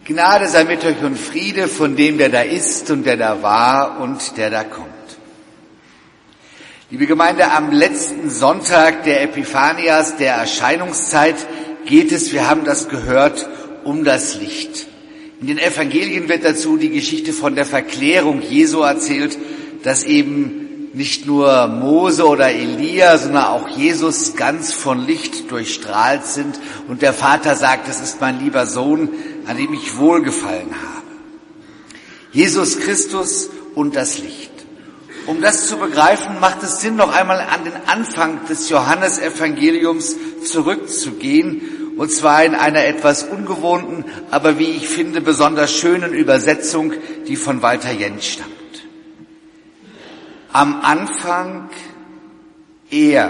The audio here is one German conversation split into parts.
Gnade sei mit euch und Friede von dem, der da ist und der da war und der da kommt. Liebe Gemeinde, am letzten Sonntag der Epiphanias, der Erscheinungszeit, geht es, wir haben das gehört, um das Licht. In den Evangelien wird dazu die Geschichte von der Verklärung Jesu erzählt, dass eben nicht nur Mose oder Elia, sondern auch Jesus ganz von Licht durchstrahlt sind und der Vater sagt, das ist mein lieber Sohn, an dem ich wohlgefallen habe. Jesus Christus und das Licht. Um das zu begreifen, macht es Sinn, noch einmal an den Anfang des Johannesevangeliums zurückzugehen, und zwar in einer etwas ungewohnten, aber wie ich finde, besonders schönen Übersetzung, die von Walter Jentsch stammt. Am Anfang er.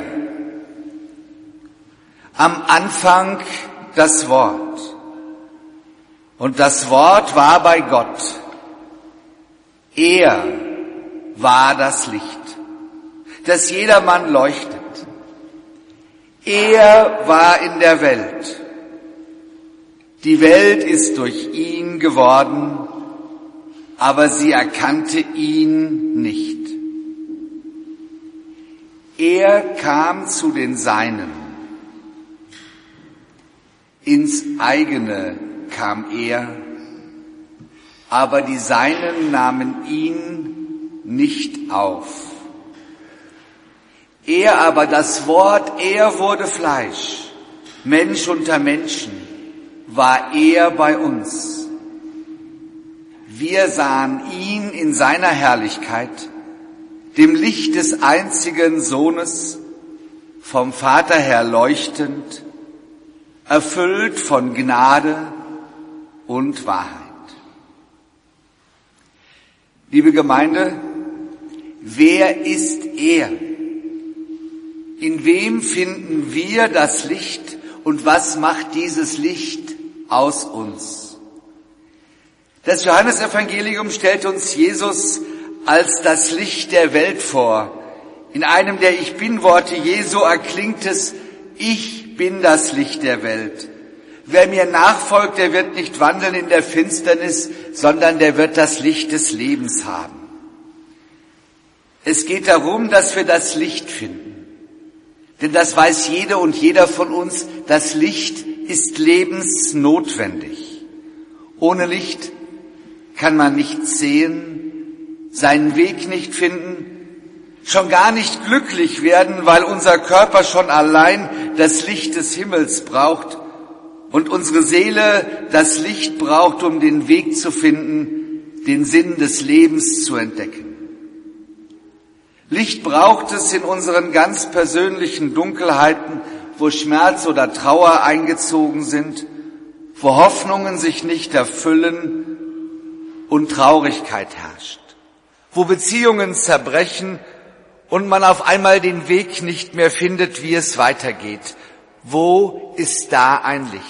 Am Anfang das Wort. Und das Wort war bei Gott. Er war das Licht, das jedermann leuchtet. Er war in der Welt. Die Welt ist durch ihn geworden, aber sie erkannte ihn nicht. Er kam zu den Seinen. Ins eigene kam er, aber die Seinen nahmen ihn nicht auf. Er aber, das Wort, er wurde Fleisch, Mensch unter Menschen, war er bei uns. Wir sahen ihn in seiner Herrlichkeit, dem Licht des einzigen Sohnes, vom Vater her leuchtend, erfüllt von Gnade und Wahrheit. Liebe Gemeinde, wer ist er? In wem finden wir das Licht und was macht dieses Licht aus uns? Das Johannesevangelium stellt uns Jesus als das Licht der Welt vor. In einem der Ich Bin-Worte Jesu erklingt es, ich bin das Licht der Welt. Wer mir nachfolgt, der wird nicht wandeln in der Finsternis, sondern der wird das Licht des Lebens haben. Es geht darum, dass wir das Licht finden. Denn das weiß jede und jeder von uns, das Licht ist lebensnotwendig. Ohne Licht kann man nichts sehen, seinen Weg nicht finden, schon gar nicht glücklich werden, weil unser Körper schon allein das Licht des Himmels braucht und unsere Seele das Licht braucht, um den Weg zu finden, den Sinn des Lebens zu entdecken. Licht braucht es in unseren ganz persönlichen Dunkelheiten, wo Schmerz oder Trauer eingezogen sind, wo Hoffnungen sich nicht erfüllen und Traurigkeit herrscht, wo Beziehungen zerbrechen und man auf einmal den Weg nicht mehr findet, wie es weitergeht. Wo ist da ein Licht?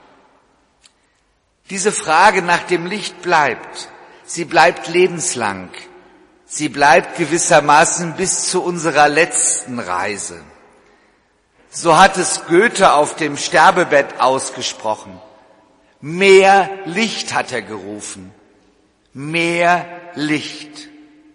Diese Frage nach dem Licht bleibt. Sie bleibt lebenslang. Sie bleibt gewissermaßen bis zu unserer letzten Reise. So hat es Goethe auf dem Sterbebett ausgesprochen. Mehr Licht hat er gerufen. Mehr Licht.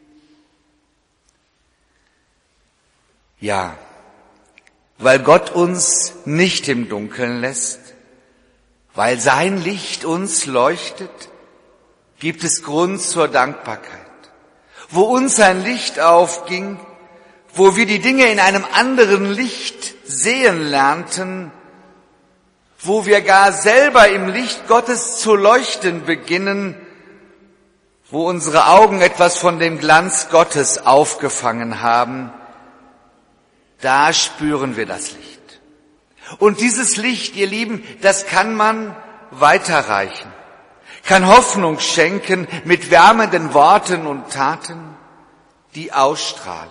Ja, weil Gott uns nicht im Dunkeln lässt, weil sein Licht uns leuchtet, gibt es Grund zur Dankbarkeit. Wo uns ein Licht aufging, wo wir die Dinge in einem anderen Licht sehen lernten, wo wir gar selber im Licht Gottes zu leuchten beginnen, wo unsere Augen etwas von dem Glanz Gottes aufgefangen haben, da spüren wir das Licht. Und dieses Licht, ihr Lieben, das kann man weiterreichen, kann Hoffnung schenken mit wärmenden Worten und Taten, die ausstrahlen.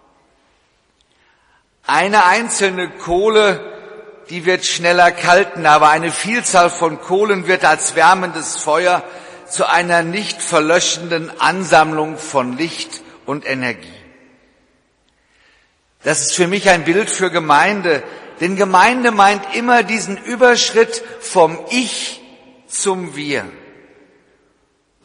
Eine einzelne Kohle, die wird schneller erkalten, aber eine Vielzahl von Kohlen wird als wärmendes Feuer zu einer nicht verlöschenden Ansammlung von Licht und Energie. Das ist für mich ein Bild für Gemeinde, denn Gemeinde meint immer diesen Überschritt vom Ich zum Wir.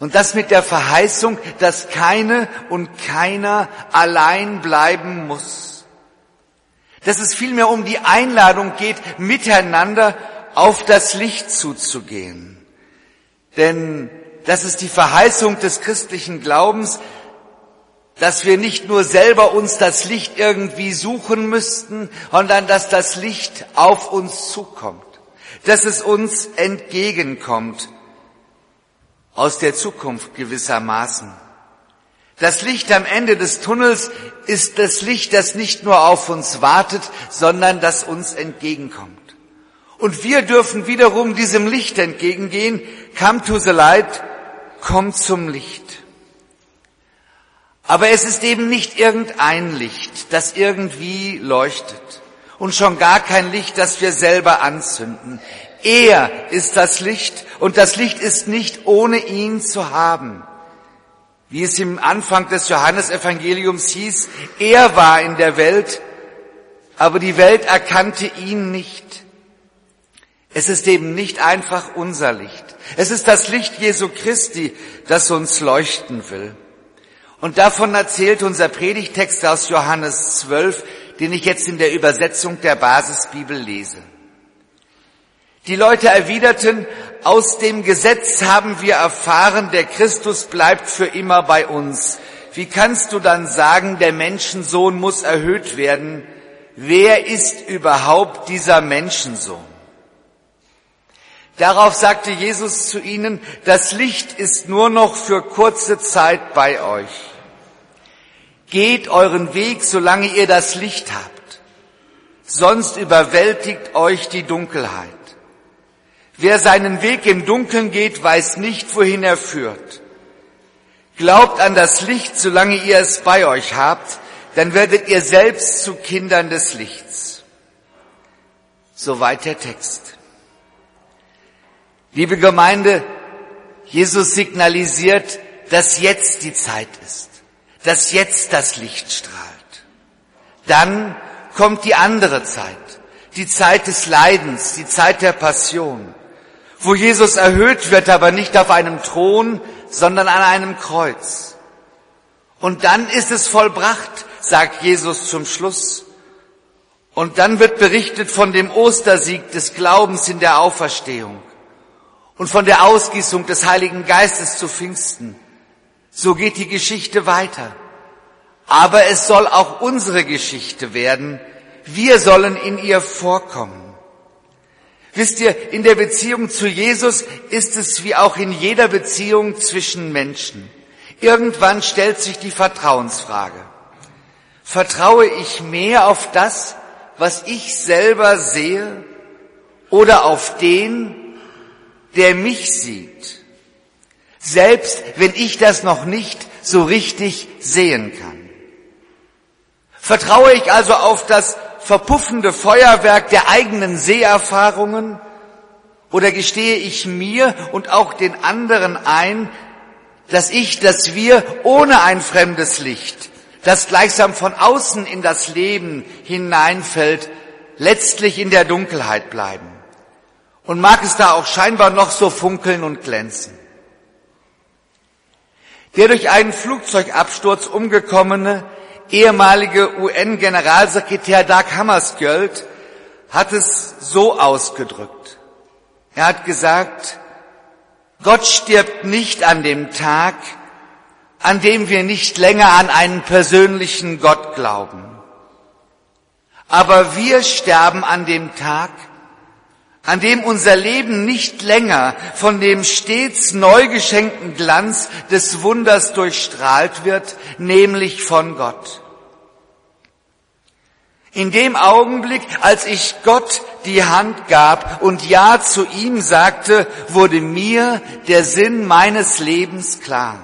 Und das mit der Verheißung, dass keine und keiner allein bleiben muss. Dass es vielmehr um die Einladung geht, miteinander auf das Licht zuzugehen. Denn das ist die Verheißung des christlichen Glaubens, dass wir nicht nur selber uns das Licht irgendwie suchen müssten, sondern dass das Licht auf uns zukommt, dass es uns entgegenkommt, aus der Zukunft gewissermaßen. Das Licht am Ende des Tunnels ist das Licht, das nicht nur auf uns wartet, sondern das uns entgegenkommt. Und wir dürfen wiederum diesem Licht entgegengehen. Come to the light, komm zum Licht. Aber es ist eben nicht irgendein Licht, das irgendwie leuchtet. Und schon gar kein Licht, das wir selber anzünden. Er ist das Licht und das Licht ist nicht ohne ihn zu haben. Wie es im Anfang des Johannesevangeliums hieß, er war in der Welt, aber die Welt erkannte ihn nicht. Es ist eben nicht einfach unser Licht. Es ist das Licht Jesu Christi, das uns leuchten will. Und davon erzählt unser Predigtext aus Johannes 12, den ich jetzt in der Übersetzung der Basisbibel lese. Die Leute erwiderten, aus dem Gesetz haben wir erfahren, der Christus bleibt für immer bei uns. Wie kannst du dann sagen, der Menschensohn muss erhöht werden? Wer ist überhaupt dieser Menschensohn? Darauf sagte Jesus zu ihnen, das Licht ist nur noch für kurze Zeit bei euch. Geht euren Weg, solange ihr das Licht habt. Sonst überwältigt euch die Dunkelheit. Wer seinen Weg im Dunkeln geht, weiß nicht, wohin er führt. Glaubt an das Licht, solange ihr es bei euch habt, dann werdet ihr selbst zu Kindern des Lichts. Soweit der Text. Liebe Gemeinde, Jesus signalisiert, dass jetzt die Zeit ist, dass jetzt das Licht strahlt. Dann kommt die andere Zeit, die Zeit des Leidens, die Zeit der Passion, wo Jesus erhöht wird, aber nicht auf einem Thron, sondern an einem Kreuz. Und dann ist es vollbracht, sagt Jesus zum Schluss. Und dann wird berichtet von dem Ostersieg des Glaubens in der Auferstehung und von der Ausgießung des Heiligen Geistes zu Pfingsten. So geht die Geschichte weiter. Aber es soll auch unsere Geschichte werden. Wir sollen in ihr vorkommen. Wisst ihr, in der Beziehung zu Jesus ist es wie auch in jeder Beziehung zwischen Menschen. Irgendwann stellt sich die Vertrauensfrage. Vertraue ich mehr auf das, was ich selber sehe, oder auf den, der mich sieht? Selbst wenn ich das noch nicht so richtig sehen kann. Vertraue ich also auf das verpuffende Feuerwerk der eigenen Seherfahrungen, oder gestehe ich mir und auch den anderen ein, dass wir ohne ein fremdes Licht, das gleichsam von außen in das Leben hineinfällt, letztlich in der Dunkelheit bleiben? Und mag es da auch scheinbar noch so funkeln und glänzen. Der durch einen Flugzeugabsturz umgekommene ehemalige UN-Generalsekretär Dag Hammarskjöld hat es so ausgedrückt. Er hat gesagt, Gott stirbt nicht an dem Tag, an dem wir nicht länger an einen persönlichen Gott glauben. Aber wir sterben an dem Tag, an dem unser Leben nicht länger von dem stets neu geschenkten Glanz des Wunders durchstrahlt wird, nämlich von Gott. In dem Augenblick, als ich Gott die Hand gab und Ja zu ihm sagte, wurde mir der Sinn meines Lebens klar.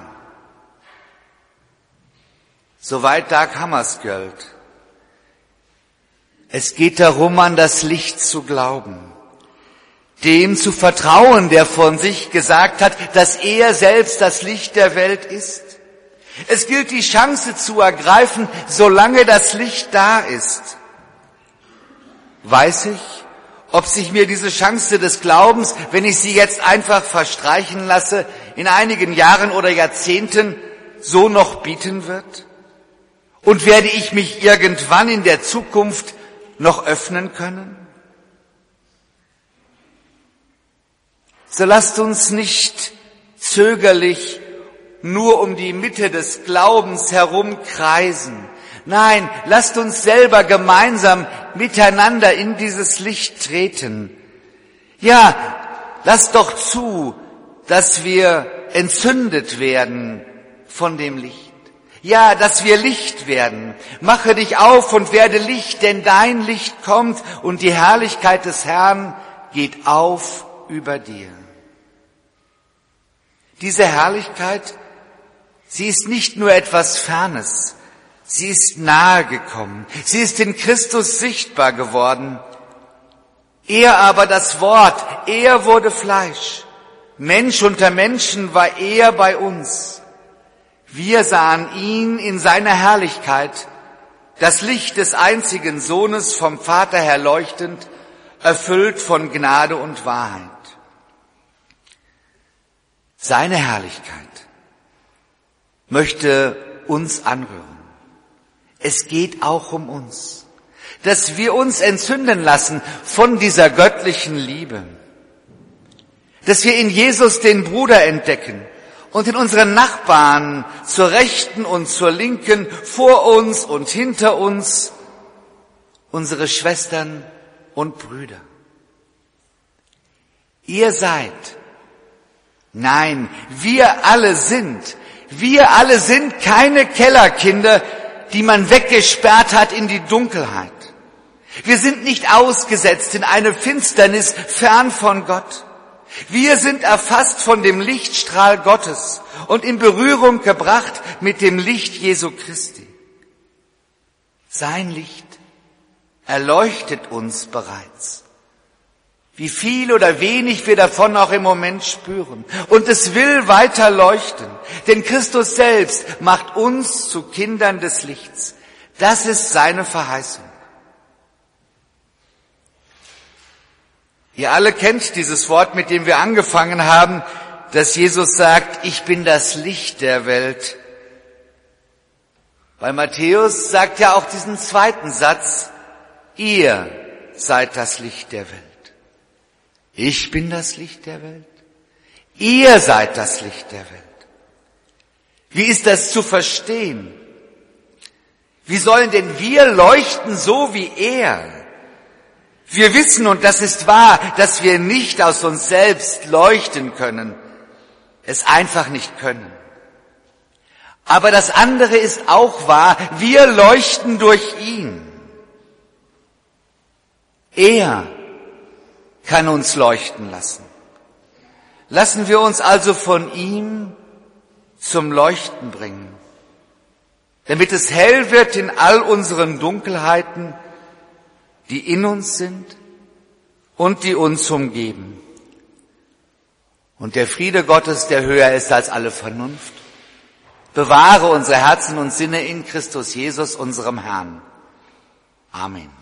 Soweit Dag Hammarskjöld. Es geht darum, an das Licht zu glauben. Dem zu vertrauen, der von sich gesagt hat, dass er selbst das Licht der Welt ist. Es gilt, die Chance zu ergreifen, solange das Licht da ist. Weiß ich, ob sich mir diese Chance des Glaubens, wenn ich sie jetzt einfach verstreichen lasse, in einigen Jahren oder Jahrzehnten so noch bieten wird? Und werde ich mich irgendwann in der Zukunft noch öffnen können? So lasst uns nicht zögerlich nur um die Mitte des Glaubens herumkreisen. Nein, lasst uns selber gemeinsam miteinander in dieses Licht treten. Ja, lasst doch zu, dass wir entzündet werden von dem Licht. Ja, dass wir Licht werden. Mache dich auf und werde Licht, denn dein Licht kommt und die Herrlichkeit des Herrn geht auf über dir. Diese Herrlichkeit, sie ist nicht nur etwas Fernes, sie ist nahe gekommen, sie ist in Christus sichtbar geworden. Er aber, das Wort, er wurde Fleisch. Mensch unter Menschen war er bei uns. Wir sahen ihn in seiner Herrlichkeit, das Licht des einzigen Sohnes vom Vater her leuchtend, erfüllt von Gnade und Wahrheit. Seine Herrlichkeit möchte uns anrühren. Es geht auch um uns, dass wir uns entzünden lassen von dieser göttlichen Liebe, dass wir in Jesus den Bruder entdecken und in unseren Nachbarn zur Rechten und zur Linken, vor uns und hinter uns, unsere Schwestern und Brüder. Ihr seid, nein, wir alle sind keine Kellerkinder, die man weggesperrt hat in die Dunkelheit. Wir sind nicht ausgesetzt in eine Finsternis fern von Gott. Wir sind erfasst von dem Lichtstrahl Gottes und in Berührung gebracht mit dem Licht Jesu Christi. Sein Licht erleuchtet uns bereits. Wie viel oder wenig wir davon auch im Moment spüren. Und es will weiter leuchten, denn Christus selbst macht uns zu Kindern des Lichts. Das ist seine Verheißung. Ihr alle kennt dieses Wort, mit dem wir angefangen haben, dass Jesus sagt, ich bin das Licht der Welt. Bei Matthäus sagt er auch diesen zweiten Satz, ihr seid das Licht der Welt. Ich bin das Licht der Welt. Ihr seid das Licht der Welt. Wie ist das zu verstehen? Wie sollen denn wir leuchten, so wie er? Wir wissen, und das ist wahr, dass wir nicht aus uns selbst leuchten können, es einfach nicht können. Aber das andere ist auch wahr, wir leuchten durch ihn. Er kann uns leuchten lassen. Lassen wir uns also von ihm zum Leuchten bringen, damit es hell wird in all unseren Dunkelheiten, die in uns sind und die uns umgeben. Und der Friede Gottes, der höher ist als alle Vernunft, bewahre unsere Herzen und Sinne in Christus Jesus, unserem Herrn. Amen.